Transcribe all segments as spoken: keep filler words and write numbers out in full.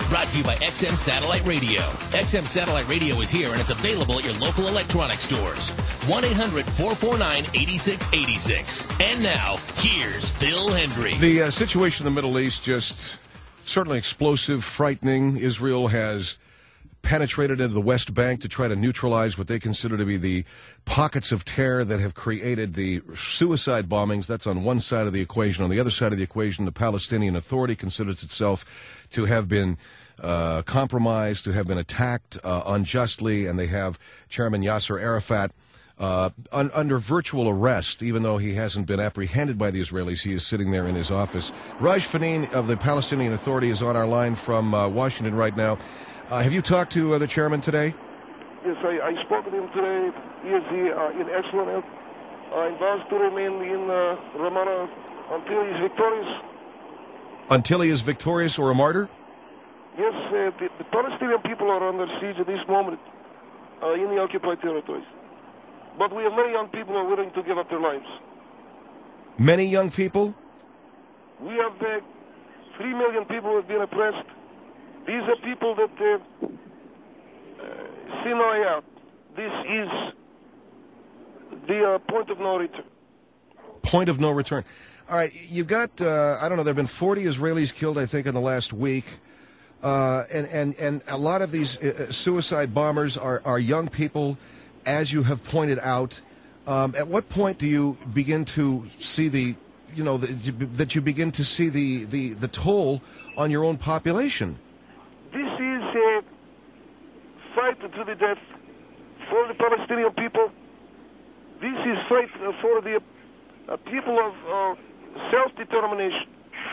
Brought to you by X M Satellite Radio. X M Satellite Radio is here, and it's available at your local electronics stores. one eight hundred four four nine eight six eight six. And now, here's Phil Hendry. The uh, situation in the Middle East just certainly explosive, frightening. Israel has penetrated into the West Bank to try to neutralize what they consider to be the pockets of terror that have created the suicide bombings. That's on one side of the equation. On the other side of the equation, the Palestinian Authority considers itself to have been uh, compromised, to have been attacked uh, unjustly, and they have Chairman Yasser Arafat uh, un under virtual arrest, even though he hasn't been apprehended by the Israelis. He is sitting there in his office. Raj Faneen of the Palestinian Authority is on our line from uh, Washington right now. Uh, have you talked to uh, the chairman today? Yes, I, I spoke to him today. He is uh, in excellent health. Uh, involved to remain in uh, Ramallah until he is victorious. Until he is victorious or a martyr? Yes, uh, the, the Palestinian people are under siege at this moment uh, in the occupied territories. But we have many young people who are willing to give up their lives. Many young people? We have uh, three million people who have been oppressed. These are people that uh, uh, see no way out. This is the uh, point of no return. Point of no return. All right, you've got, uh, I don't know, there have been forty Israelis killed, I think, in the last week. Uh, and, and, and a lot of these uh, suicide bombers are, are young people, as you have pointed out. Um, at what point do you begin to see the, you know, the, that you begin to see the, the, the toll on your own population? This is a fight to the death for the Palestinian people. This is fight for the uh, people of uh, self-determination.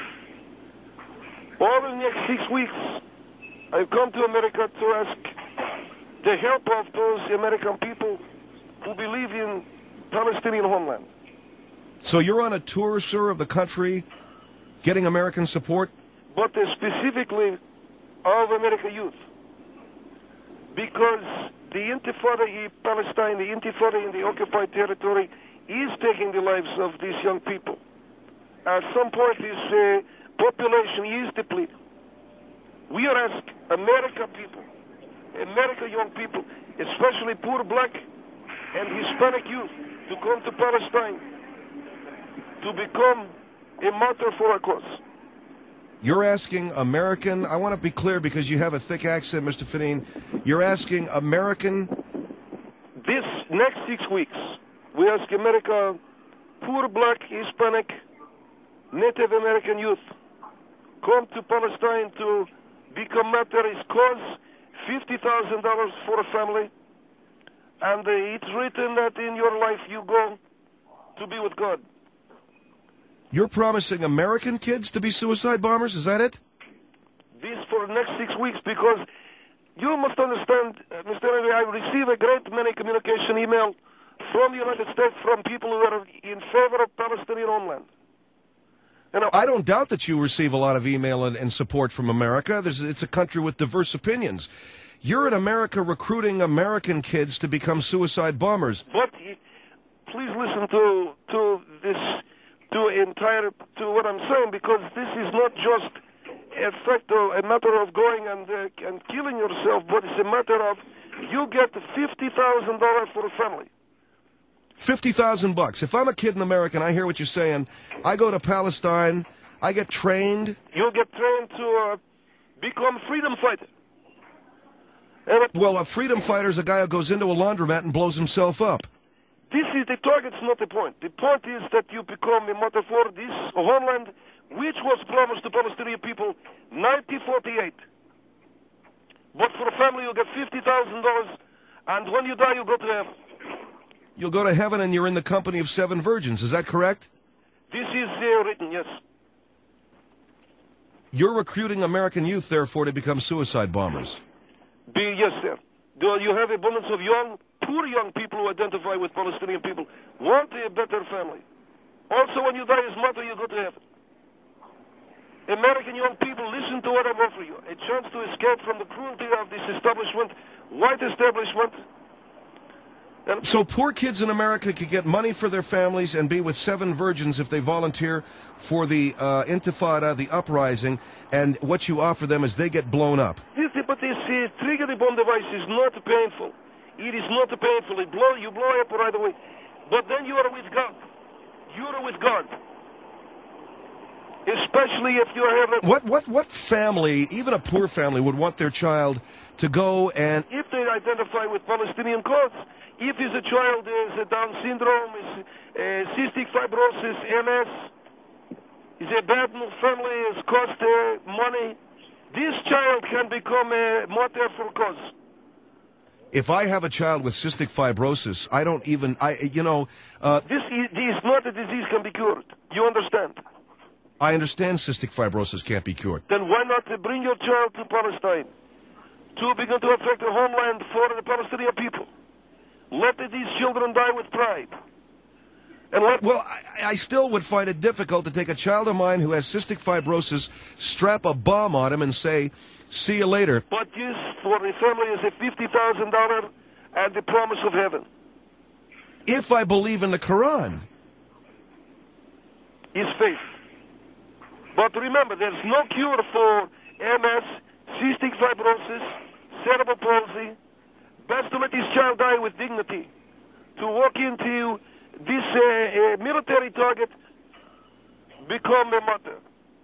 Over the next six weeks, I've come to America to ask the help of those American people who believe in Palestinian homeland. So you're on a tour, sir, of the country, getting American support? But uh, specifically of American youth. Because the Intifada in Palestine, the Intifada in the occupied territory, is taking the lives of these young people. At some point, this uh, population is depleted. We are asking American people, American young people, especially poor black and Hispanic youth, to come to Palestine to become a martyr for our cause. You're asking American, I want to be clear because you have a thick accent, Mister Faneen. You're asking American... This next six weeks, we ask America, poor black, Hispanic, Native American youth, come to Palestine to become martyrs, cause fifty thousand dollars for a family, and uh, it's written that in your life you go to be with God. You're promising American kids to be suicide bombers, is that it? This for the next six weeks, because you must understand, uh, Mister Henry, I receive a great many communication email from the United States from people who are in favor of Palestinian homeland. You know, I don't doubt that you receive a lot of email and, and support from America. There's, it's a country with diverse opinions. You're in America recruiting American kids to become suicide bombers. But please listen to to this, to entire to what I'm saying, because this is not just a factor, a matter of going and uh, and killing yourself, but it's a matter of you get fifty thousand dollars for a family. Fifty thousand bucks. If I'm a kid in America and I hear what you're saying, I go to Palestine, I get trained. You get trained to uh, become freedom fighter. Well, a freedom fighter is a guy who goes into a laundromat and blows himself up. This is the target's not the point. The point is that you become a martyr for this homeland, which was promised to Palestinian people nineteen forty-eight. But for a family, you get fifty thousand dollars, and when you die, you go to heaven. You'll go to heaven and you're in the company of seven virgins. Is that correct? This is uh, written, yes. You're recruiting American youth, therefore, to become suicide bombers. Be, yes, sir. Do you have abundance of young, poor young people who identify with Palestinian people, want a better family. Also, when you die as martyr, you go to heaven. American young people, listen to what I'm offering you. A chance to escape from the cruelty of this establishment, white establishment, And So poor kids in America could get money for their families and be with seven virgins if they volunteer for the uh, Intifada, the uprising, and what you offer them is they get blown up. this, but this uh, trigger the bomb device is not painful. It is not painful. It blow, you blow up right away. But then you are with God. You are with God. Especially if you have a... What, what, what family, even a poor family, would want their child to go and... If they identify with Palestinian cause, if his a child is a Down syndrome, is uh, cystic fibrosis, M S, is a bad family, is cost uh, money, this child can become a martyr for cause. If I have a child with cystic fibrosis, I don't even, I, you know... Uh, this, is, this is not a disease can be cured. You understand? I understand cystic fibrosis can't be cured. Then why not bring your child to Palestine to begin to affect the homeland for the Palestinian people? Let these children die with pride. And let Well, I, I still would find it difficult to take a child of mine who has cystic fibrosis, strap a bomb on him and say, see you later. But this for the family is a fifty thousand dollars and the promise of heaven. If I believe in the Quran. Is faith. But remember, there's no cure for M S, cystic fibrosis, cerebral palsy. Best to let this child die with dignity. To walk into this uh, uh, military target, become a martyr.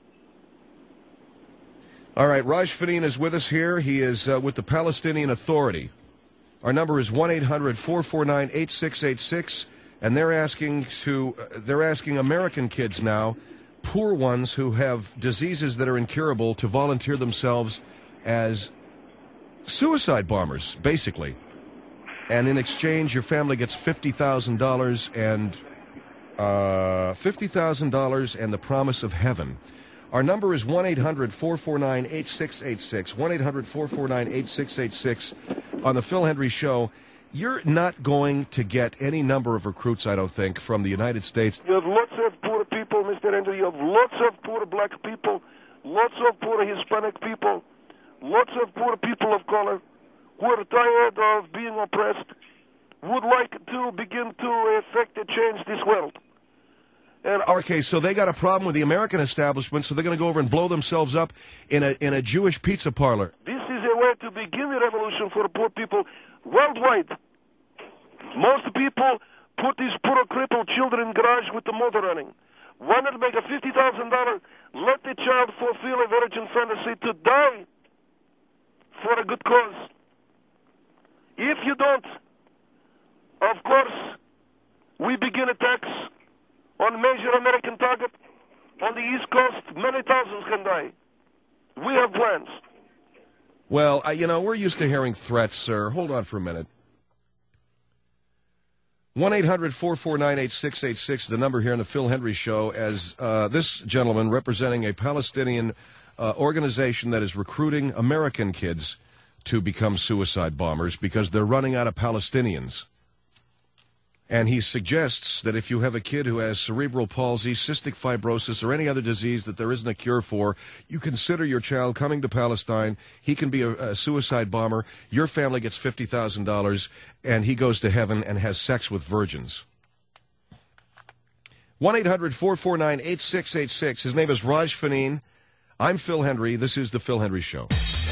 All right, Raj Fadin is with us here. He is uh, with the Palestinian Authority. Our number is one eight hundred four four nine eight six eight six, and they're asking to uh, they're asking American kids now, poor ones who have diseases that are incurable, to volunteer themselves as suicide bombers, basically. And in exchange, your family gets fifty thousand dollars and uh, fifty thousand dollars and the promise of heaven. Our number is one eight hundred four four nine eight six eight six. one eight hundred four four nine eight six eight six. On the Phil Hendry Show, you're not going to get any number of recruits, I don't think, from the United States. You have lots of poor people, Mister Hendry. You have lots of poor black people, lots of poor Hispanic people, lots of poor people of color who are tired of being oppressed, would like to begin to effect a change this world. And Okay, so they got a problem with the American establishment, so they're going to go over and blow themselves up in a in a Jewish pizza parlor. this is a way to begin a revolution for poor people worldwide. Most people put these poor crippled children in garage with the motor running. Why not make a fifty thousand dollars, let the child fulfill a virgin fantasy to die for a good cause? If you don't, of course, we begin attacks on major American target on the East Coast. Many thousands can die. We have plans. Well, uh, you know, we're used to hearing threats, sir. Hold on for a minute. one eight hundred four four nine eight six eight six, the number here on the Phil Hendry Show, as uh, this gentleman representing a Palestinian uh, organization that is recruiting American kids to become suicide bombers because they're running out of Palestinians. And he suggests that if you have a kid who has cerebral palsy, cystic fibrosis, or any other disease that there isn't a cure for, you consider your child coming to Palestine. He can be a, a suicide bomber. Your family gets fifty thousand dollars, and he goes to heaven and has sex with virgins. one eight hundred four four nine eight six eight six. His name is Raj Fadin. I'm Phil Hendry. This is The Phil Hendry Show.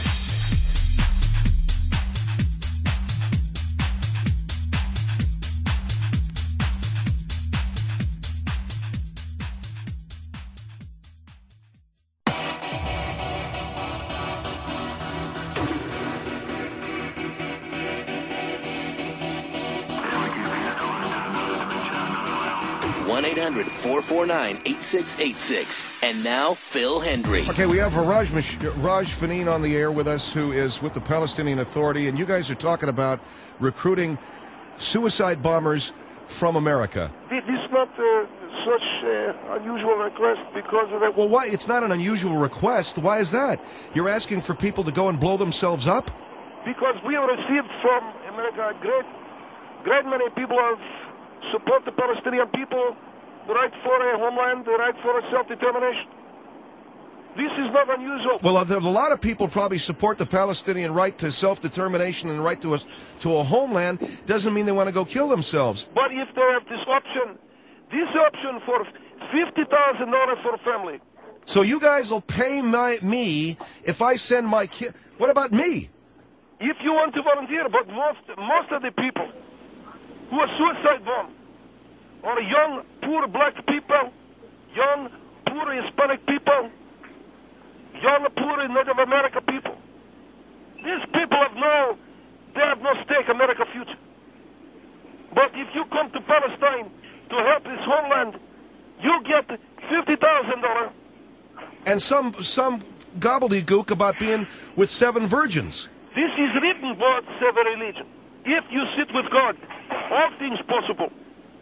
one eight hundred four four nine eight six eight six. And now, Phil Hendry. Okay, we have Raj, Raj Fadin on the air with us, who is with the Palestinian Authority, and you guys are talking about recruiting suicide bombers from America. This is not uh, such uh, unusual request because of that. Well, why? It's not an unusual request. Why is that? You're asking for people to go and blow themselves up? Because we have received from America a great, great many people have support the Palestinian people, the right for a homeland, the right for a self-determination. This is not unusual. Well, a lot of people probably support the Palestinian right to self-determination and right to a, to a homeland. Doesn't mean they want to go kill themselves. But if they have this option, this option for fifty thousand dollars for a family. So you guys will pay my, me if I send my kid. What about me? If you want to volunteer, but most most of the people who are suicide bomb are young, poor black people, young, poor Hispanic people, young, poor Native American people. These people have no, they have no stake in America's future. But if you come to Palestine to help this homeland, you get fifty thousand dollars. And some some gobbledygook about being with seven virgins. This is written about seven religion. If you sit with God, all things possible.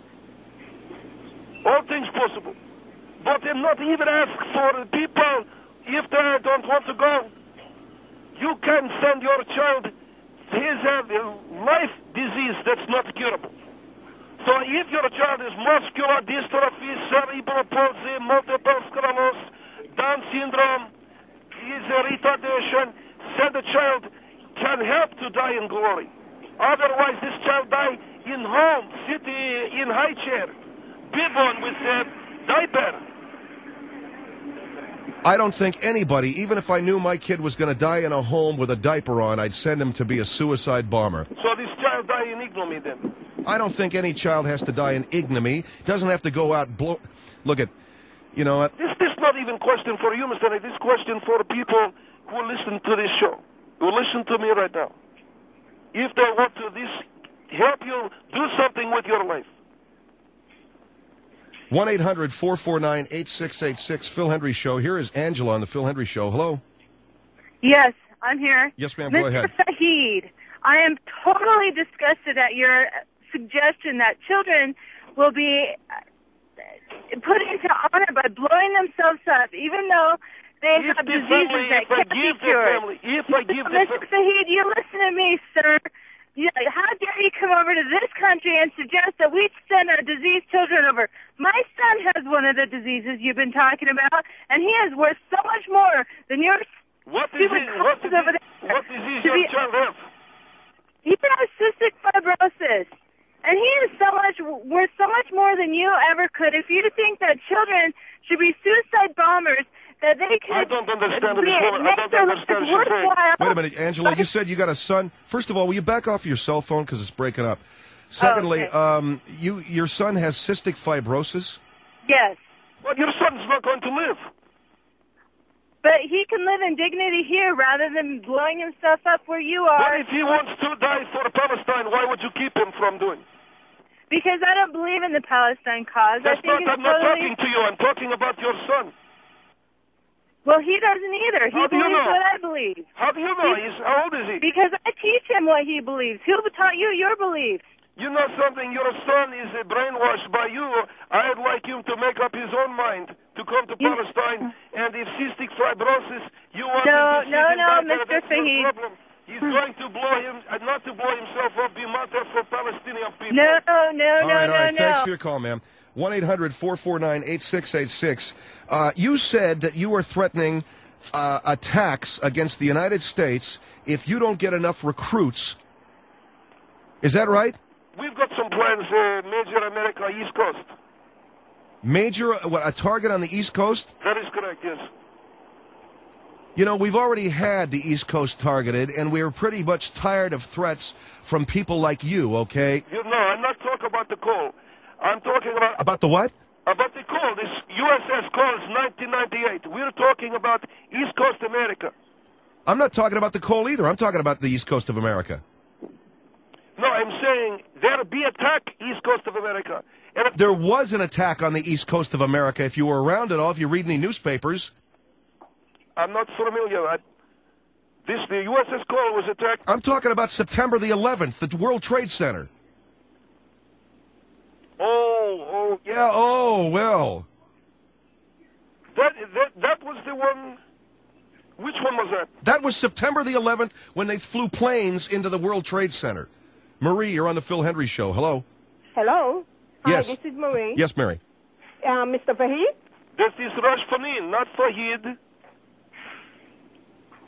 All things possible. But then not even ask for the people if they don't want to go. You can send your child, he has a life disease that's not curable. So if your child is muscular dystrophy, cerebral palsy, multiple sclerosis, Down syndrome, is a retardation, send the child can help to die in glory. Otherwise, this child die in home, sitting in high chair, be born with a diaper. I don't think anybody, even if I knew my kid was going to die in a home with a diaper on, I'd send him to be a suicide bomber. So this child die in ignominy then? I don't think any child has to die in ignominy. Doesn't have to go out blow. Look at, you know what? This this not even question for you, Mister Knight. This question for the people who listen to this show, who listen to me right now. If they want to this help you do something with your life. one eight hundred four four nine eight six eight six, Phil Hendry Show. Here is Angela on the Phil Hendry Show. Hello. Yes, I'm here. Yes, ma'am, go ahead. Mister Fahid, I am totally disgusted at your suggestion that children will be put into honor by blowing themselves up, even though they if have the diseases family, that if I can't be give the cured. family, if I give the Mister family. Fahid, you listen to me, sir. You, how dare you come over to this country and suggest that we send our diseased children over? My son has one of the diseases you've been talking about, and he is worth so much more than your What stupid disease, what causes over disease, there. what disease To your be- child have? He has cystic fibrosis, and he is so much worth so much more than you ever could. If you think that children should be suicide bombers, that they could I don't understand be, this woman. I make don't their understand lives what she's saying. worthwhile. Wait a minute, Angela, you said you got a son. First of all, will you back off your cell phone because it's breaking up? Secondly, okay. um, you your son has cystic fibrosis? Yes. Well, your son's not going to live. But he can live in dignity here rather than blowing himself up where you But are. if he wants to die for Palestine, why would you keep him from doing? Because I don't believe in the Palestine cause. That's I think not, it's I'm not totally... talking to you. I'm talking about your son. Well, he doesn't either. He How do you believes know? what I believe. How do you know? He's, how old is he? Because I teach him what he believes. Who taught you your beliefs? You know something? Your son is uh, brainwashed by you. I'd like him to make up his own mind to come to You- Palestine. And if cystic fibrosis, you want No, him to no, sit in no, diaper, Mister that's your Fahid. problem. He's going to blow him, uh, not to blow himself up, be martyred for Palestinian people. No, no, no, All right, no, all right. no. Thanks for your call, ma'am. one eight hundred four four nine eight six eight six. Uh, you said that you were threatening uh, attacks against the United States if you don't get enough recruits. Is that right? We've got some plans, uh, Major America, East Coast. Major, what, a target on the East Coast? That is correct, yes. You know, we've already had the East Coast targeted, and we're pretty much tired of threats from people like you, okay? You know, I'm not talking about the call. I'm talking about About the what? about the call. This U S S call is nineteen ninety-eight. We're talking about East Coast America. I'm not talking about the coal either. I'm talking about the East Coast of America. No, I'm saying there'll be attack East Coast of America. And if There was an attack on the East Coast of America. If you were around at all, if you read any newspapers. I'm not familiar. I, this the U S S call was attacked. I'm talking about September the eleventh, the World Trade Center. Oh, oh, yeah. Yeah, oh, well. That that that was the one. Which one was that? That was September the eleventh when they flew planes into the World Trade Center. Marie, you're on the Phil Hendry Show. Hello. Hello. Hi, Yes. this is Marie. Yes, Mary. Uh, Mister Fahid? This is Raj Fanin, not Fahid.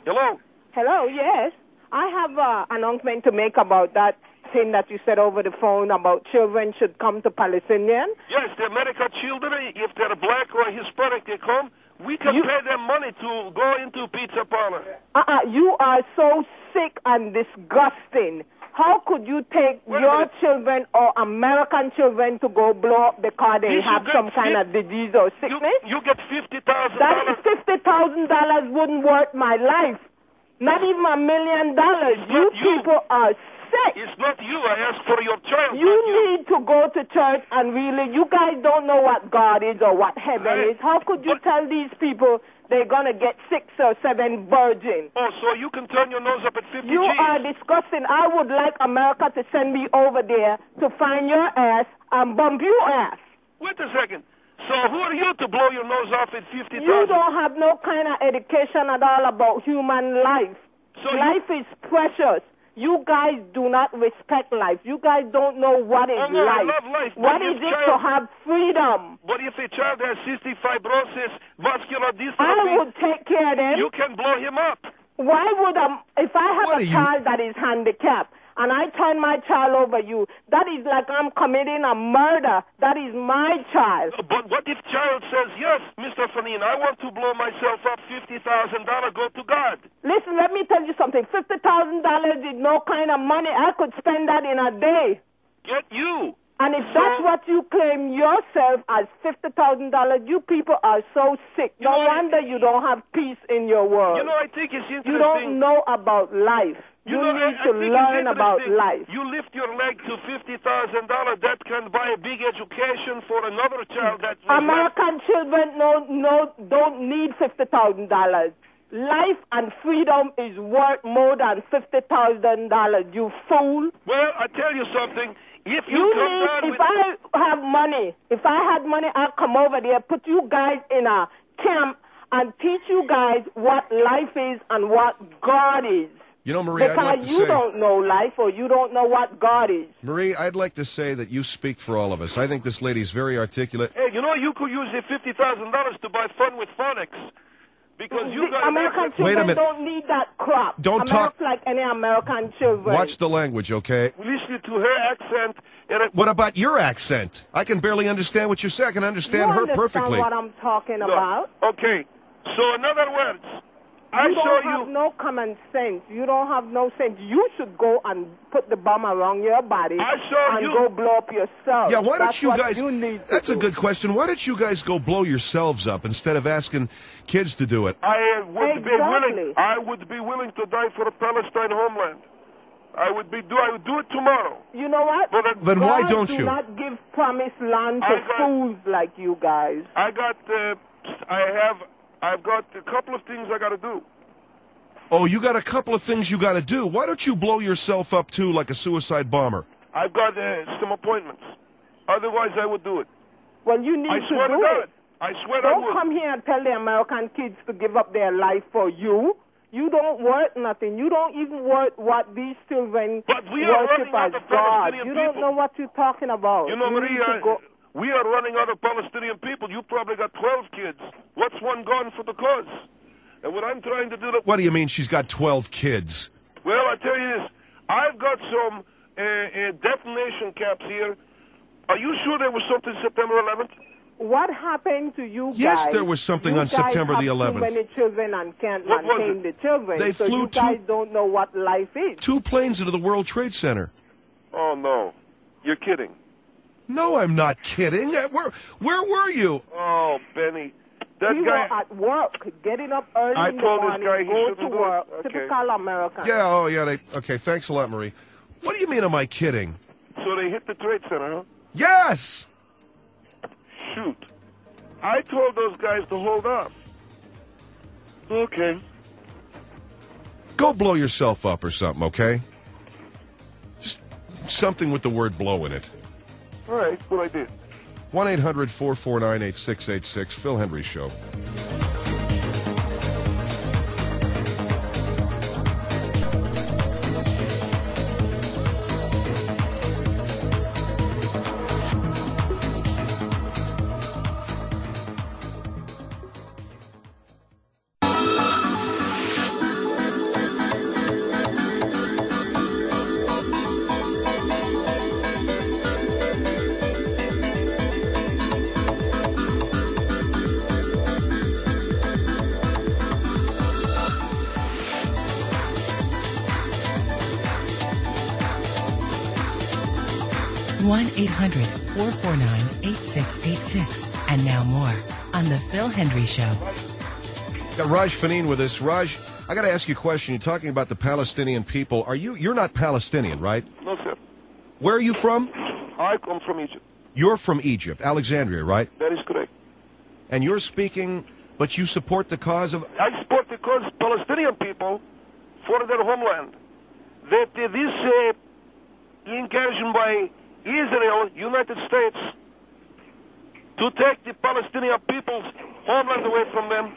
Hello? Hello, yes. I have an announcement to make about that thing that you said over the phone about children should come to Palestinian. Yes, the American children, if they're black or Hispanic, they come. We can You- pay them money to go into pizza parlor. Uh-uh, you are so sick and disgusting. How could you take Wait a your minute. children or American children to go blow up because they You have should some get kind fif- of disease or You, sickness? you get fifty thousand That dollars. fifty thousand dollars wouldn't worth my life. Not even a million dollars. It's You not you. people are sick. It's not you. I asked for your child. You not you. need to go to church and really, you guys don't know what God is or what heaven I- is. How could you but- tell these people they're going to get six or seven virgins? Oh, so you can turn your nose up at fifty You G's. are disgusting. I would like America to send me over there to find your ass and bump your ass. Wait a second. So who are you to blow your nose off at fifty thousand? You don't have no kind of education at all about human life. So you- Life is precious. You guys do not respect life. You guys don't know what is Oh, no, I life. love life, but What if is it child- to have freedom? But if a child has cystic fibrosis, vascular I dystrophy, would take care of them. you can blow him up. Why would um, if I have What a are you- child that is handicapped and I turn my child over you, that is like I'm committing a murder. That is my child. But what if child says, yes, Mister Fanine, I want to blow myself up, fifty thousand dollars, go to God. Listen, let me tell you something. Fifty thousand dollars is no kind of money. I could spend that in a day. Get you. And if that's So- what you claim yourself as fifty thousand dollars, you people are so sick. You No know, wonder you don't have peace in your world. You know, I think it's interesting. You don't know about life. You, know, need I, I to think it's learn about interesting. life. You lift your leg to fifty thousand dollars. That can buy a big education for another child. That was American children no, no, don't need fifty thousand dollars. Life and freedom is worth more than fifty thousand dollars, you fool. Well, I tell you something. If you, You come need, down if with... I have money, if I had money, I'd come over there, put you guys in a camp and teach you guys what life is and what God is. You know, Marie, I'd Because like to you say, don't know life or you don't know what God is. Marie, I'd like to say that you speak for all of us. I think this lady's very articulate. Hey, you know, you could use the fifty thousand dollars to buy fun with phonics. Because you The got American Wait a children minute. don't need that crap. Don't I'm talk- not like any American children. Watch the language, okay? Listen to her accent. And it, What about your accent? I can barely understand what you say. I can you understand her understand perfectly. what I'm talking no. about? Okay. So, in other words, I You show don't have you... no common sense. You don't have no sense. You should go and put the bomb around your body I saw and you- go blow up yourself. Yeah, why don't That's you what guys... You need to that's a do. good question. Why don't you guys go blow yourselves up instead of asking kids to do it? I would be Exactly. willing. I would be willing to die for a Palestine homeland. I would be do. I would do it tomorrow. You know what? But then- Then why God don't do you? not give promised land to I got- fools like you guys. I got. Uh, I have. I've got a couple of things I got to do. Oh, you got a couple of things you got to do. Why don't you blow yourself up, too, like a suicide bomber? I've got uh, some appointments. Otherwise, I would do it. Well, you need I to swear to do God. it. I swear I Don't would. come here and tell the American kids to give up their life for you. You don't worth nothing. You don't even worth what these children But we are worship running out as of God. Palestinian You don't people. know what you're talking about. You know, need to Maria, go- we are running out of Palestinian people. You probably got twelve kids. What's one gone for the cause? And what I'm trying to do... To, What do you mean she's got twelve kids? well, I tell you this. I've got some uh, uh, detonation caps here. Are you sure there was something September eleventh? What happened to you guys? Yes, there was something You on guys September have the eleventh. Too many children and can't What was maintain it? the children. They so flew you guys two- don't know what life is. Two planes into the World Trade Center. Oh, no. You're kidding. No, I'm not kidding. Uh, Where, where were you? Oh, Benny. That we guy... were at work, getting up early I in the told this morning, guy he go shouldn't to do it. work. Okay. Typical American. Yeah, oh, yeah. They, okay, thanks a lot, Marie. What do you mean, am I kidding? So they hit the Trade Center, huh? Yes! Shoot. I told those guys to hold off. Okay. Go blow yourself up or something, okay? Just something with the word blow in it. All right, what I did. one eight hundred four four nine eight six eight six, Phil Hendry Show. one eight hundred, four four nine, eight six eight six. And now more on The Phil Hendry Show. Got Raj Faneen with us. Raj, I got to ask you a question. You're talking about the Palestinian people. Are you, you're not Palestinian, right? No, sir. Where are you from? I come from Egypt. You're from Egypt, Alexandria, right? That is correct. And you're speaking, but you support the cause of... I support the cause of Palestinian people for their homeland. That uh, this uh, incursion by Israel, United States, to take the Palestinian people's homeland away from them,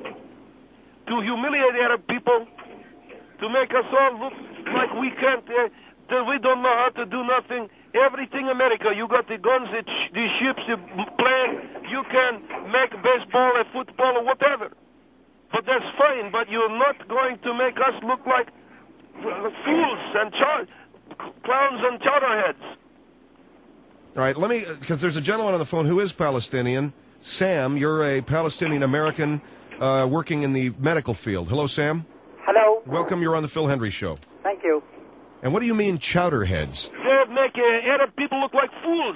to humiliate the Arab people, to make us all look like we can't, uh, that we don't know how to do nothing. Everything America, you got the guns, the, sh- the ships, the plane, you can make baseball and football or whatever. But that's fine, but you're not going to make us look like fools and char- clowns and chowderheads. All right, let me, because there's a gentleman on the phone who is Palestinian. Sam, you're a Palestinian-American uh, working in the medical field. Hello, Sam. Hello. Welcome, you're on the Phil Hendry Show. Thank you. And what do you mean, chowderheads? They make uh, Arab people look like fools.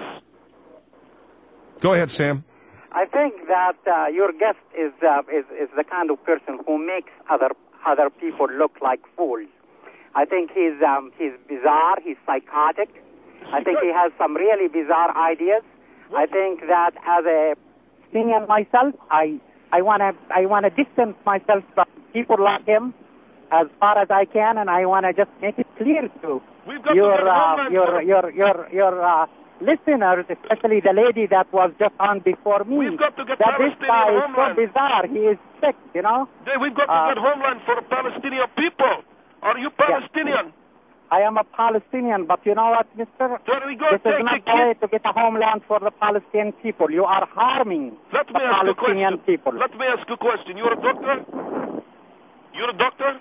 Go ahead, Sam. I think that uh, your guest is, uh, is is the kind of person who makes other other people look like fools. I think he's um, he's bizarre. He's psychotic. I think he has some really bizarre ideas. I think that as a Palestinian myself, I I want to I want to distance myself from people like him as far as I can, and I want to just make it clear to your uh, your your your your uh, listeners, especially the lady that was just on before me. We've got to get that this guy is so homeland. bizarre. He is sick, you know. We've got to uh, get homeland for Palestinian people. Are you Palestinian? Yeah. I am a Palestinian, but you know what, mister? There we go. This Take is not the the way to get a homeland for the Palestinian people. You are harming Let the me ask a Palestinian question. people. Let me ask a question. You're a doctor? You're a doctor?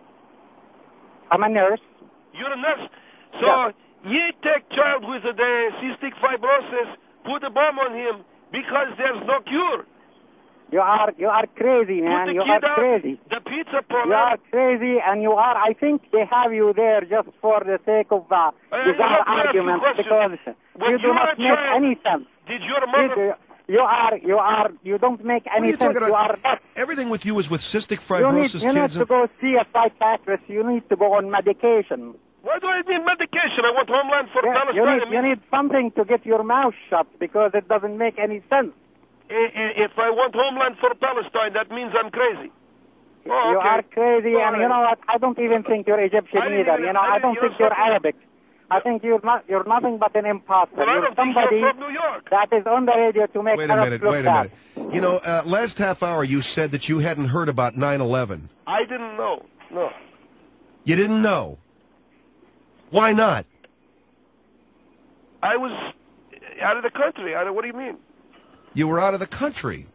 I'm a nurse. You're a nurse. So Yeah. you take child with a the cystic fibrosis, put a bomb on him because there's no cure. You are you are crazy, man. Put the You kid are out, crazy. the pizza You parlor. are crazy, and you are. I think they have you there just for the sake of uh, Hey, bizarre let me ask you a arguments, question. because When you you do were not a make child, any sense. Did your You, mother... do- you are you are you don't make What are any you sense. talking You about? are not. Everything with you is with cystic You need fibrosis, you need kids. to go see a psychiatrist. You need to go on medication. Why do I need medication? I want homeland for Yeah, you Palestine. need you need something to get your mouth shut, because it doesn't make any sense. I- I- If I want homeland for Palestine, that means I'm crazy. Oh, You okay. are crazy, All and you right. know what? I don't even think you're Egyptian I didn't either. even- You know, I I don't didn't- think you're you're something- Arabic. I think you're not. You're nothing but an imposter. Well, I You're don't think somebody you're from New York. that is on the radio to make Wait a Arabs minute, look wait a bad. minute. You know, uh, last half hour you said that you hadn't heard about nine eleven. I didn't know. No. You didn't know. Why not? I was out of the country. I, what do you mean? You were out of the country.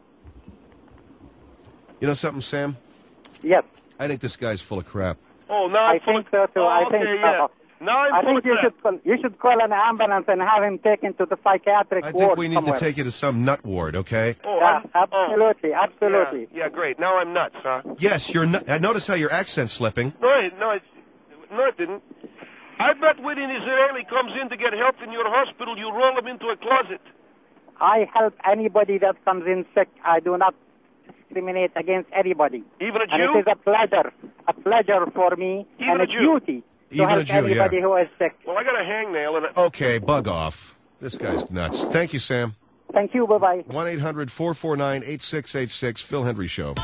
You know something, Sam? Yes, I think this guy's full of crap. Oh, now I'm I full think of- so too. Oh, I okay, think yeah. so. Now I'm I full think of you crap. should call, you should call an ambulance and have him taken to the psychiatric I ward think we need somewhere. to take you to some nut ward, okay? Oh, Yeah, I'm- absolutely, oh, absolutely. Yeah, yeah, great. Now I'm nuts, huh? Yes, you're. Nu- I notice how your accent's slipping. No, it, no, it, no, it didn't. I bet when an Israeli comes in to get help in your hospital, you roll him into a closet. I help anybody that comes in sick. I do not discriminate against anybody. Even a And Jew? it is a pleasure, a pleasure for me, Even and a a Jew? duty to Even a help Jew, anybody yeah. who is sick. Well, I got a hangnail and a... Okay, bug off. This guy's nuts. Thank you, Sam. Thank you. Bye bye. one eight hundred four four nine eight six eight six, Phil Hendry Show.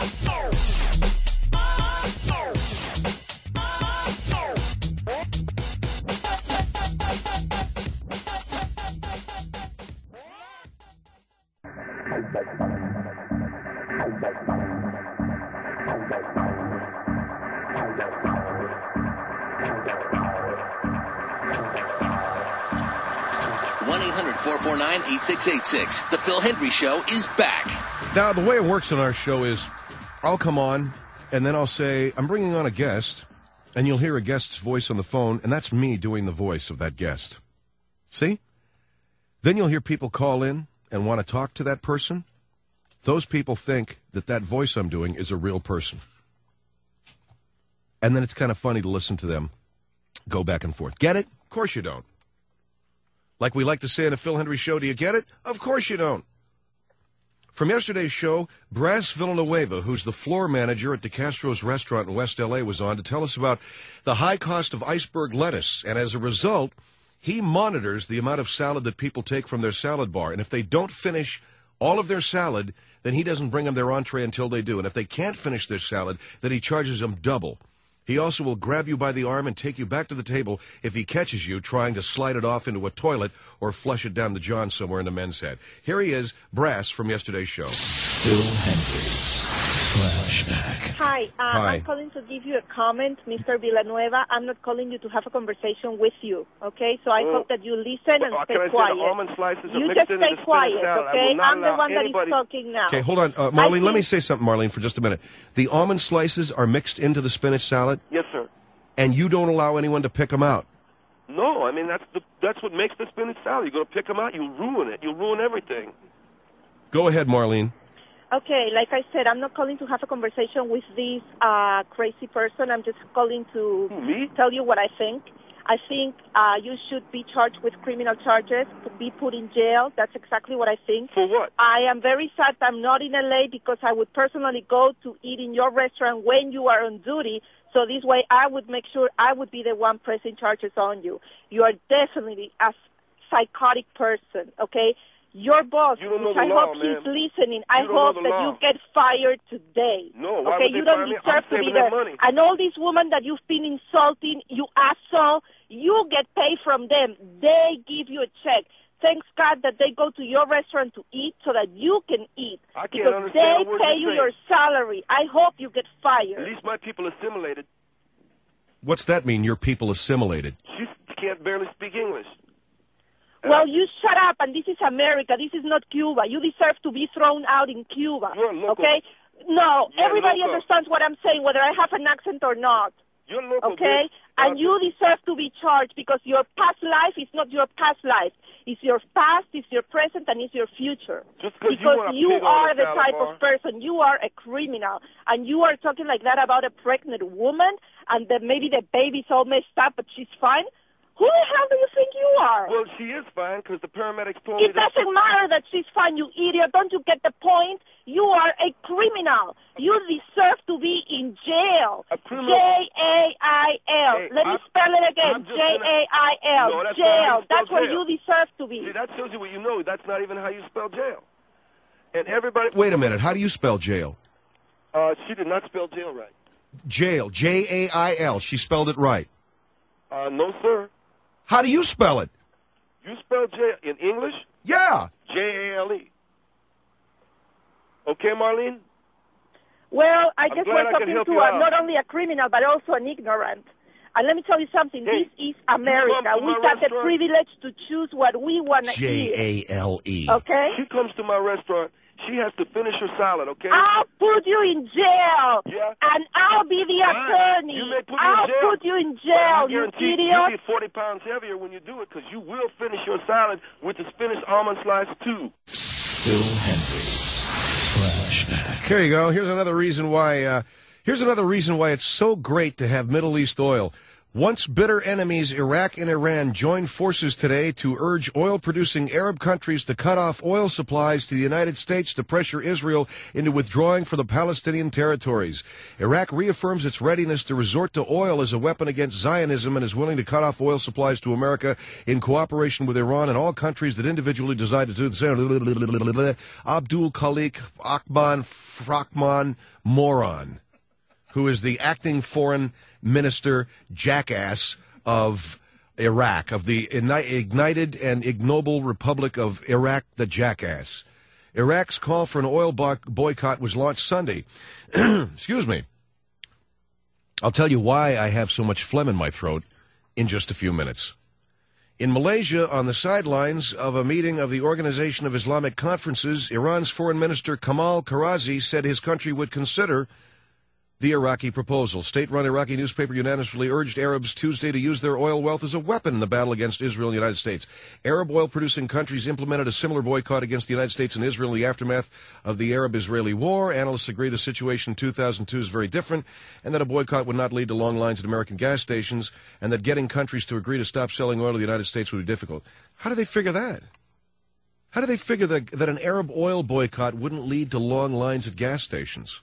one eight hundred four four nine eight six eight six. The Phil Hendry Show is back. Now, the way it works on our show is I'll come on, and then I'll say, I'm bringing on a guest, and you'll hear a guest's voice on the phone, and that's me doing the voice of that guest. See? Then you'll hear people call in and want to talk to that person. Those people think that that voice I'm doing is a real person. And then it's kind of funny to listen to them go back and forth. Get it? Of course you don't. Like we like to say in a Phil Hendry show, do you get it? Of course you don't. From yesterday's show, Brass Villanueva, who's the floor manager at DeCastro's restaurant in West L A, was on to tell us about the high cost of iceberg lettuce. And as a result, he monitors the amount of salad that people take from their salad bar. And if they don't finish all of their salad, then he doesn't bring them their entree until they do. And if they can't finish their salad, then he charges them double. He also will grab you by the arm and take you back to the table if he catches you trying to slide it off into a toilet or flush it down the john somewhere in the men's head. Here he is, Brass, from yesterday's show. Phil Hendry. Flashback. Hi, uh, Hi. I'm calling to give you a comment, Mister Villanueva. I'm not calling you to have a conversation with you, okay? So I Oh. hope that you listen and Well, stay can I say quiet. the almond slices are You mixed just into the stay spinach quiet, salad. I okay? will not I'm the allow one that anybody- is talking now. Okay, hold on. Uh, Marlene, I let me think- say something, Marlene, for just a minute. The almond slices are mixed into the spinach salad, Yes, sir. and you don't allow anyone to pick them out. No, I mean, that's the, that's what makes the spinach salad. You're going to pick them out, you ruin it. You ruin everything. Go ahead, Marlene. Okay, like I said, I'm not calling to have a conversation with this uh, crazy person. I'm just calling to Who, me? tell you what I think. I think uh, you should be charged with criminal charges, to be put in jail. That's exactly what I think. For what? I am very sad I'm not in L A because I would personally go to eat in your restaurant when you are on duty. So this way I would make sure I would be the one pressing charges on you. You are definitely a psychotic person, okay? Your boss, You don't know which the I law, hope man. he's listening, I You don't know hope the that law. you get fired today. No, why okay, would they you don't fire me? deserve I'm to be saving there. that money. And all these women that you've been insulting, you asshole, you get paid from them. They give you a check. Thanks God that they go to your restaurant to eat so that you can eat. I can't because understand they a word pay you're you your saying. salary. I hope you get At fired. least my people assimilated. What's that mean, your people assimilated? She can't barely speak English. Well, you shut up, and this is America. This is not Cuba. You deserve to be thrown out in Cuba. You're local. Okay? No, You're everybody local. understands what I'm saying, whether I have an accent or not. You're local, Okay? bitch. And Uh, you deserve to be charged because your past life is not your past life. It's your past, it's your present, and it's your future. Just 'cause you because want a you pig on are a the salad type bar. of person. You are a criminal. And you are talking like that about a pregnant woman, and that maybe the baby's all messed up, but she's fine. Who the hell do you think you are? Well, she is fine because the paramedics told me It that. doesn't matter that she's fine, you idiot. Don't you get the point? You are a criminal. You deserve to be in jail. A criminal- J A I L. Hey, Let me I'm- spell it again. I'm just J A I L. No, that's not how Jail. you spell That's where jail. you deserve to be. See, that shows you what you know. That's not even how you spell jail. And everybody. Wait a minute. How do you spell jail? Uh, she did not spell jail right. Jail. J A I L. She spelled it right. Uh, no, sir. How do you spell it? You spell jail in English? Yeah. J A L E. Okay, Marlene? Well, I I'm guess glad we're I could talking help to you a, out. not only a criminal, but also an ignorant. And let me tell you something. Hey, this is America. come to We my got the restaurant? privilege to choose what we want to eat. J A L E. Okay? She comes to my restaurant. She has to finish her salad, okay? I'll put you in jail. Yeah? And I'll be the Fine. attorney. You may put me I'll in jail. put you in But I jail, you guarantee idiot. you'll be forty pounds heavier when you do it because you will finish your salad with the spinach almond slice, too. Phil Hendry. Flashback. Here you go. Here's another reason why. Uh, here's another reason why it's so great to have Middle East oil. Once bitter enemies, Iraq and Iran joined forces today to urge oil-producing Arab countries to cut off oil supplies to the United States to pressure Israel into withdrawing from the Palestinian territories. Iraq reaffirms its readiness to resort to oil as a weapon against Zionism and is willing to cut off oil supplies to America in cooperation with Iran and all countries that individually decide to do the same. Abdul Khalik Akman Frachman Moron, who is the acting foreign minister jackass of Iraq, of the ignited and ignoble Republic of Iraq, the jackass. Iraq's call for an oil boycott was launched Sunday. Excuse me. I'll tell you why I have so much phlegm in my throat in just a few minutes. In Malaysia, on the sidelines of a meeting of the Organization of Islamic Conferences, Iran's Foreign Minister Kamal Karazi said his country would consider the Iraqi proposal. State-run Iraqi newspaper unanimously urged Arabs Tuesday to use their oil wealth as a weapon in the battle against Israel and the United States. Arab oil-producing countries implemented a similar boycott against the United States and Israel in the aftermath of the Arab-Israeli war. Analysts agree the situation in two thousand two is very different, and that a boycott would not lead to long lines at American gas stations, and that getting countries to agree to stop selling oil to the United States would be difficult. How do they figure that? How do they figure that, that an Arab oil boycott wouldn't lead to long lines at gas stations?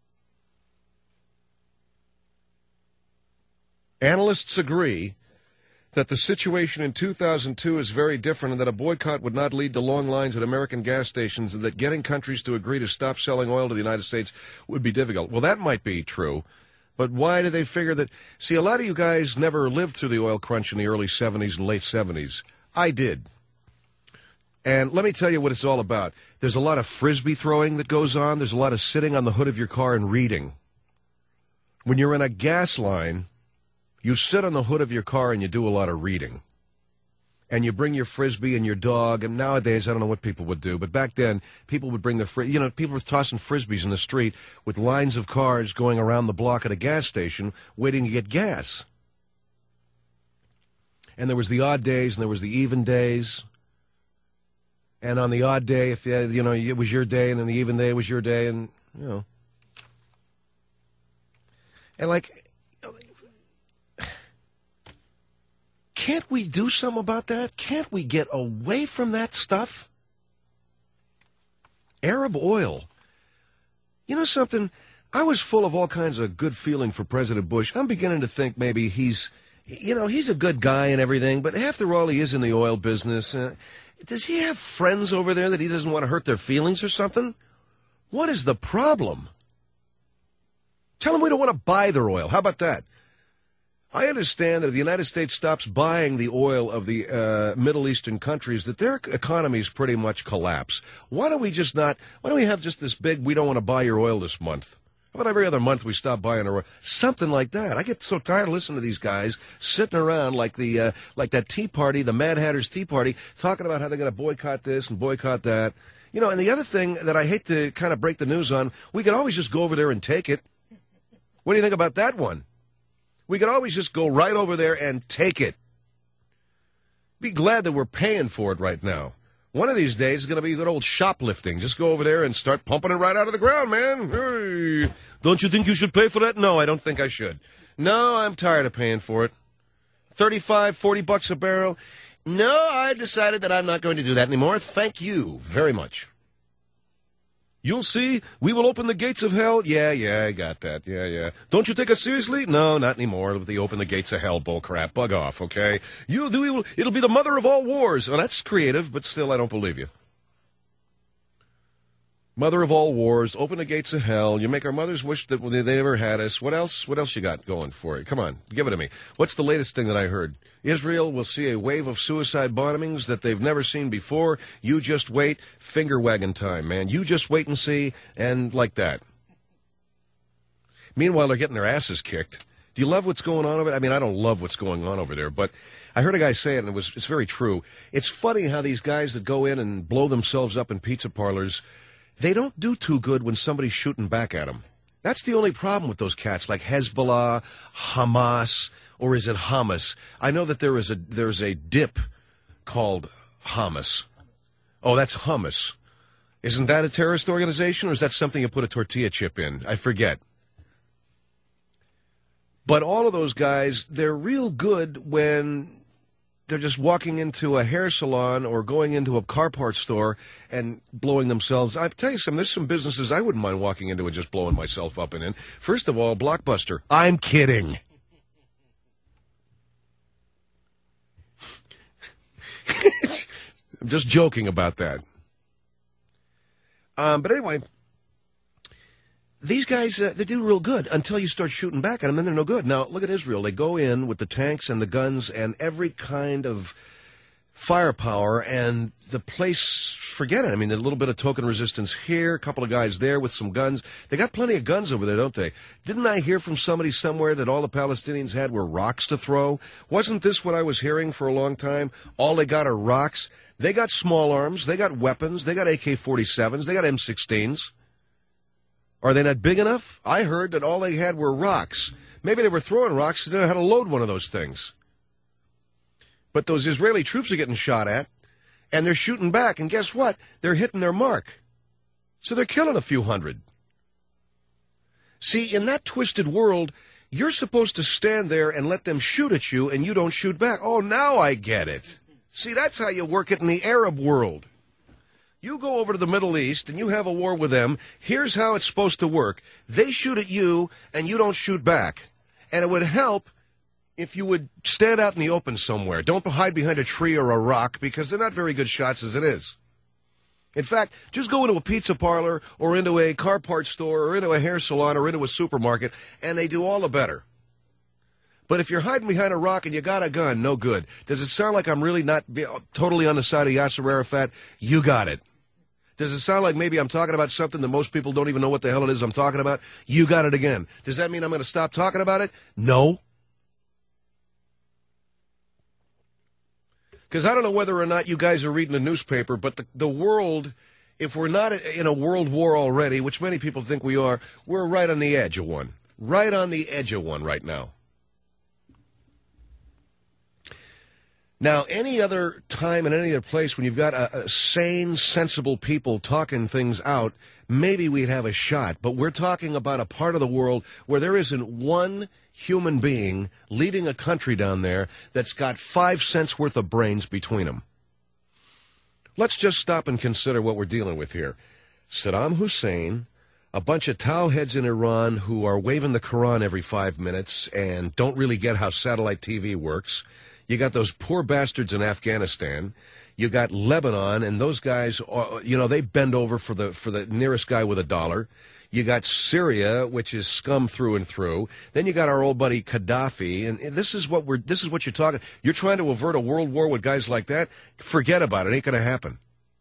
Analysts agree that the situation in two thousand two is very different and that a boycott would not lead to long lines at American gas stations and that getting countries to agree to stop selling oil to the United States would be difficult. Well, that might be true, but why do they figure that? See, a lot of you guys never lived through the oil crunch in the early seventies and late seventies. I did. And let me tell you what it's all about. There's a lot of frisbee throwing that goes on. There's a lot of sitting on the hood of your car and reading. When you're in a gas line, you sit on the hood of your car and you do a lot of reading. And you bring your Frisbee and your dog. And nowadays, I don't know what people would do. But back then, people would bring their, fr- you know, people were tossing Frisbees in the street with lines of cars going around the block at a gas station waiting to get gas. And there was the odd days and there was the even days. And on the odd day, if, you know, it was your day, and on the even day, it was your day. And, you know. And, like... Can't we do something about that? Can't we get away from that stuff? Arab oil. You know something? I was full of all kinds of good feeling for President Bush. I'm beginning to think maybe he's, you know, he's a good guy and everything, but after all, he is in the oil business. Uh, does he have friends over there that he doesn't want to hurt their feelings or something? What is the problem? Tell them we don't want to buy their oil. How about that? I understand that if the United States stops buying the oil of the uh, Middle Eastern countries, that their economies pretty much collapse. Why don't we just not, why don't we have just this big, we don't want to buy your oil this month? How about every other month we stop buying our oil? Something like that. I get so tired of listening to these guys sitting around like the uh, like that Tea Party, the Mad Hatter's Tea Party, talking about how they're going to boycott this and boycott that. You know, and the other thing that I hate to kind of break the news on, we could always just go over there and take it. What do you think about that one? We could always just go right over there and take it. Be glad that we're paying for it right now. One of these days is going to be good old shoplifting. Just go over there and start pumping it right out of the ground, man. Hey. Don't you think you should pay for that? No, I don't think I should. No, I'm tired of paying for it. thirty-five, forty bucks a barrel. No, I decided that I'm not going to do that anymore. Thank you very much. You'll see, we will open the gates of hell. Yeah, yeah, I got that. Yeah, yeah. Don't you take us seriously? No, not anymore. They open the gates of hell, bullcrap. Bug off, okay? You, we will, it'll be the mother of all wars. Well, that's creative, but still, I don't believe you. Mother of all wars, open the gates of hell. You make our mothers wish that they never had us. What else? What else you got going for you? Come on, give it to me. What's the latest thing that I heard? Israel will see a wave of suicide bombings that they've never seen before. You just wait. Finger wagging time, man. You just wait and see, and like that. Meanwhile, they're getting their asses kicked. Do you love what's going on over there? I mean, I don't love what's going on over there, but I heard a guy say it, and it was, it's very true. It's funny how these guys that go in and blow themselves up in pizza parlors, they don't do too good when somebody's shooting back at them. That's the only problem with those cats, like Hezbollah, Hamas, or is it Hamas? I know that there is a there's a dip called Hamas. Oh, that's hummus. Isn't that a terrorist organization, or is that something you put a tortilla chip in? I forget. But all of those guys, they're real good when they're just walking into a hair salon or going into a car parts store and blowing themselves. I'll tell you something, there's some businesses I wouldn't mind walking into and just blowing myself up and in. First of all, Blockbuster. I'm kidding. I'm just joking about that. Um, but anyway, these guys, uh, they do real good until you start shooting back at them, and they're no good. Now, look at Israel. They go in with the tanks and the guns and every kind of firepower, and the place, forget it. I mean, a little bit of token resistance here, a couple of guys there with some guns. They got plenty of guns over there, don't they? Didn't I hear from somebody somewhere that all the Palestinians had were rocks to throw? Wasn't this what I was hearing for a long time? All they got are rocks. They got small arms. They got weapons. They got A K forty-sevens. They got M sixteens. Are they not big enough? I heard that all they had were rocks. Maybe they were throwing rocks because they didn't know how to load one of those things. But those Israeli troops are getting shot at, and they're shooting back, and guess what? They're hitting their mark. So they're killing a few hundred. See, in that twisted world, you're supposed to stand there and let them shoot at you, and you don't shoot back. Oh, now I get it. See, that's how you work it in the Arab world. You go over to the Middle East, and you have a war with them. Here's how it's supposed to work. They shoot at you, and you don't shoot back. And it would help if you would stand out in the open somewhere. Don't hide behind a tree or a rock, because they're not very good shots as it is. In fact, just go into a pizza parlor or into a car parts store or into a hair salon or into a supermarket, and they do all the better. But if you're hiding behind a rock and you got a gun, no good. Does it sound like I'm really not totally on the side of Yasser Arafat? You got it. Does it sound like maybe I'm talking about something that most people don't even know what the hell it is I'm talking about? You got it again. Does that mean I'm going to stop talking about it? No. Because I don't know whether or not you guys are reading the newspaper, but the, the world, if we're not in a world war already, which many people think we are, we're right on the edge of one. Right on the edge of one right now. Now, any other time and any other place when you've got a, a sane, sensible people talking things out, maybe we'd have a shot. But we're talking about a part of the world where there isn't one human being leading a country down there that's got five cents worth of brains between them. Let's just stop and consider what we're dealing with here. Saddam Hussein, a bunch of towelheads in Iran who are waving the Quran every five minutes and don't really get how satellite T V works. You got those poor bastards in Afghanistan. You got Lebanon, and those guys, are, you know, they bend over for the for the nearest guy with a dollar. You got Syria, which is scum through and through. Then you got our old buddy Gaddafi, and, and this is what we're this is what you're talking. You're trying to avert a world war with guys like that? Forget about it. It ain't going to happen.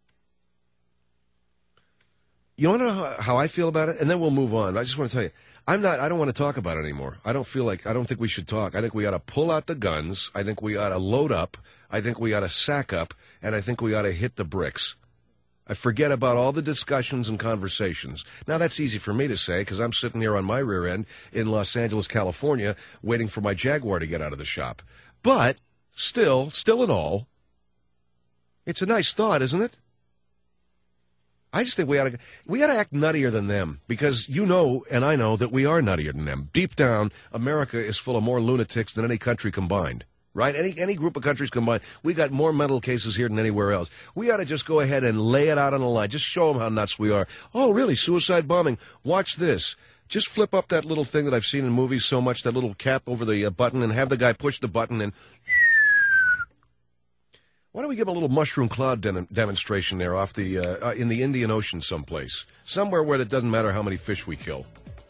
You want to know how, how I feel about it, and then we'll move on. I just want to tell you. I'm not, I don't want to talk about it anymore. I don't feel like, I don't think we should talk. I think we ought to pull out the guns. I think we ought to load up. I think we ought to sack up. And I think we ought to hit the bricks. I forget about all the discussions and conversations. Now, that's easy for me to say because I'm sitting here on my rear end in Los Angeles, California, waiting for my Jaguar to get out of the shop. But still, still in all, it's a nice thought, isn't it? I just think we ought to we ought to act nuttier than them because you know and I know that we are nuttier than them. Deep down, America is full of more lunatics than any country combined, right? Any any group of countries combined, we got more mental cases here than anywhere else. We ought to just go ahead and lay it out on the line. Just show them how nuts we are. Oh, really? Suicide bombing? Watch this. Just flip up that little thing that I've seen in movies so much, that little cap over the uh, button, and have the guy push the button and... Why don't we give a little mushroom cloud de- demonstration there off the uh, uh, in the Indian Ocean someplace, somewhere where it doesn't matter how many fish we kill.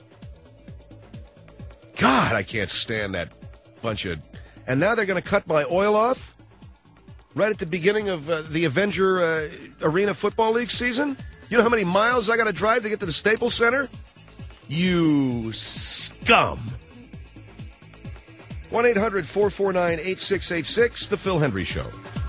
God, I can't stand that bunch of. And now they're going to cut my oil off right at the beginning of uh, the Avenger uh, Arena Football League season. You know how many miles I got to drive to get to the Staples Center? You scum. one eight hundred four four nine eight six eight six, The Phil Hendry Show.